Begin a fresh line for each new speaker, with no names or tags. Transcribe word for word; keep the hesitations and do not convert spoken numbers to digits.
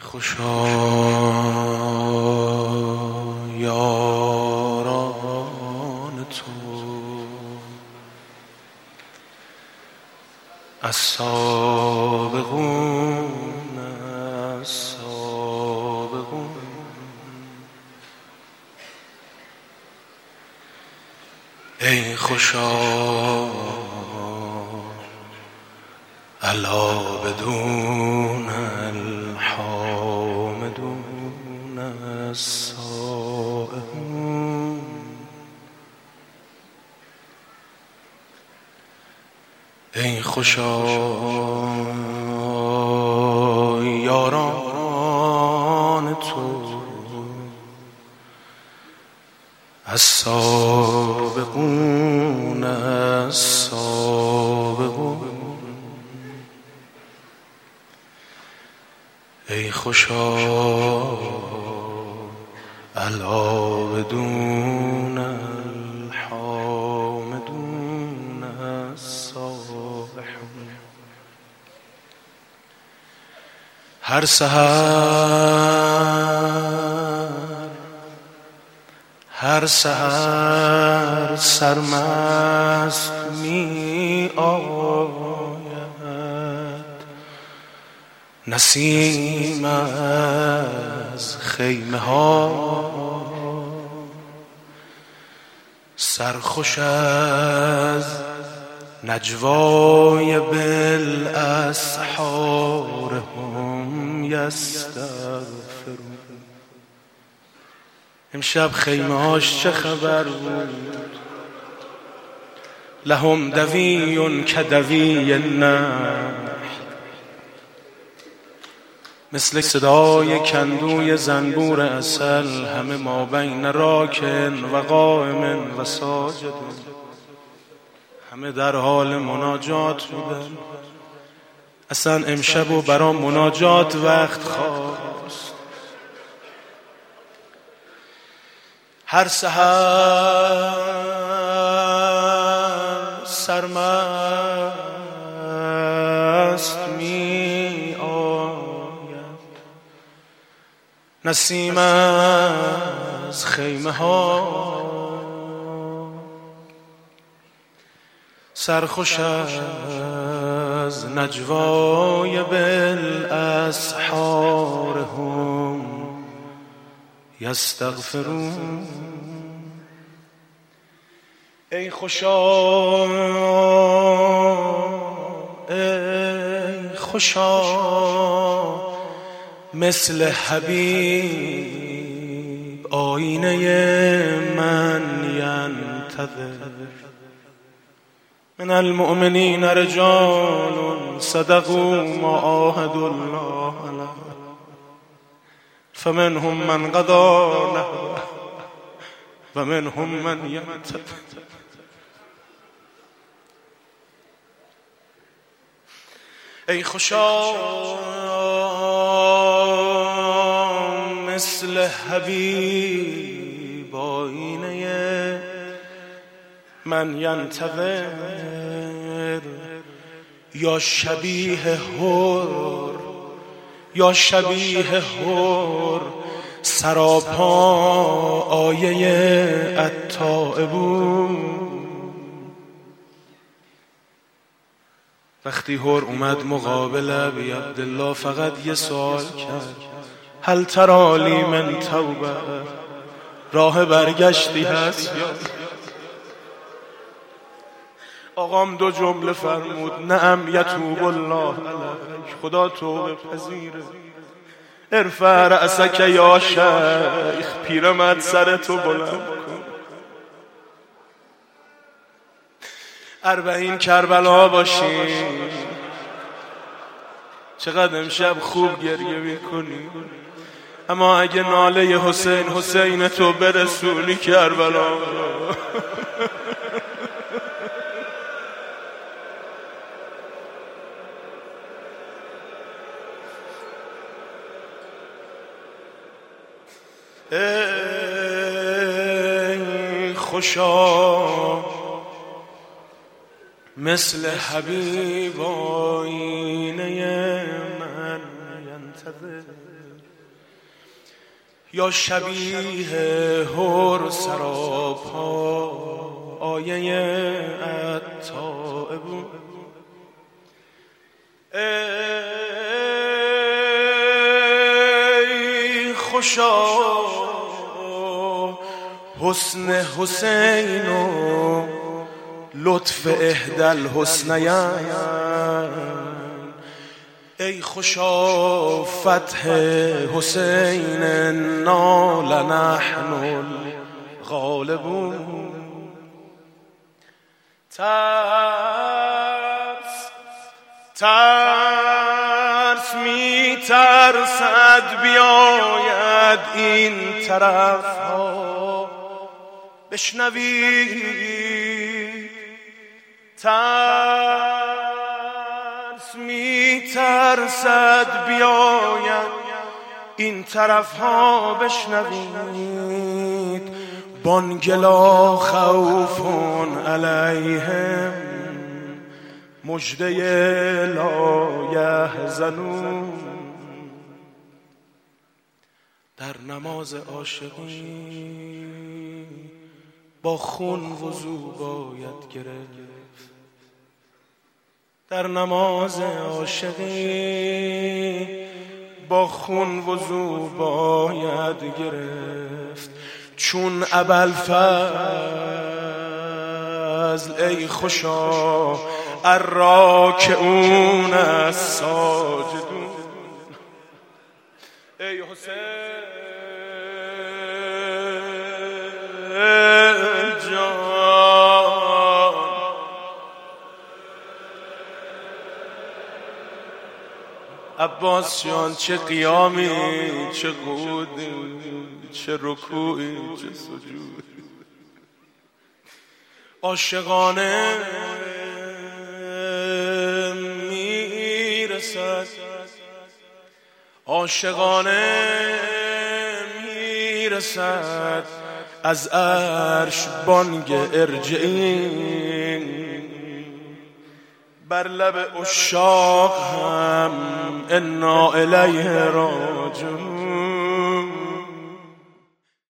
خوشا یاران تو السابقون السابقون ای خوشا الا بدون الحامدون السائحون ای خوشا یاران تو السابقون السابقون ای خوشا الا بدون الحامدون السابحون هر سحر هر سحر سرمست می آید نسیم از خیمه ها سرخوش از نجوای بالاسحار هم یستغفرون. امشب خیمه هاش چه خبر بود؟ لهم دوی کدوی النحل، مثل صدای کندوی زنبور عسل، همه ما بین راکن و قائم و ساجد، همه در حال مناجات بودن. اصلا امشب و برا مناجات وقت خواست. هر سحر سرمست می آید نسیم از خیمه ها سرخوش از نجوای بالاسحار هم یستغفرون. ای خوشا ای خوشا مثل حبیب آینه من ینتظر. من المؤمنین رجال صدقوا ما عاهدوا الله علیه فمنهم من قضى نحبه و منهم من ینتظر. ای خوشا مثل حبیب آینه من ینتظر، یا شبیه حور یا شبیه حور سراپا آیه التائبون. وقتی حور اومد مقابل ابی عبدالله فقط یه سوال کرد، هل تری لی من توبه، راه برگشتی هست یا؟ آقام دو جمله فرمود، نعم یتوب الله علیک، خدا توبه پذیره. ارفع رأسک یا شیخ، پیرمرد سرتو بلند کن. اربعین کربلا باشین. چقدر امشب خوب گریه میکنی، اما اگه ناله حسین حسین تو برسونی کربلا. ای خوشا مثل حبیب آینه من ینتظر. یا شبیه هر سراپا آیه التائبون. ای خوشا حسن حسین و لطف احدل حسنین، ای خوشا فتح حسین نال نحن الغالبون. ترس ترس می ترسد بیاید این طرف ها بشنوی، ترس می ترسد بیاید این طرف ها بشنوید، بانگلا خوف علیهم مژده لا یحزنون. در نماز عاشقی با خون وضو باید گرفت، در نماز عاشقی با خون وضو باید گرفت، چون ابوالفضل ای خوشا الراکعون الساجدون. ای حسین جان عباس جان، چه قیامی، چه قعودی، چه رکوعی، چه سجود. عاشقانه میرسد، عاشقانه میرسد از عرش بانگ ارجعی، بر لب عشاق هم انا الیه راجعون.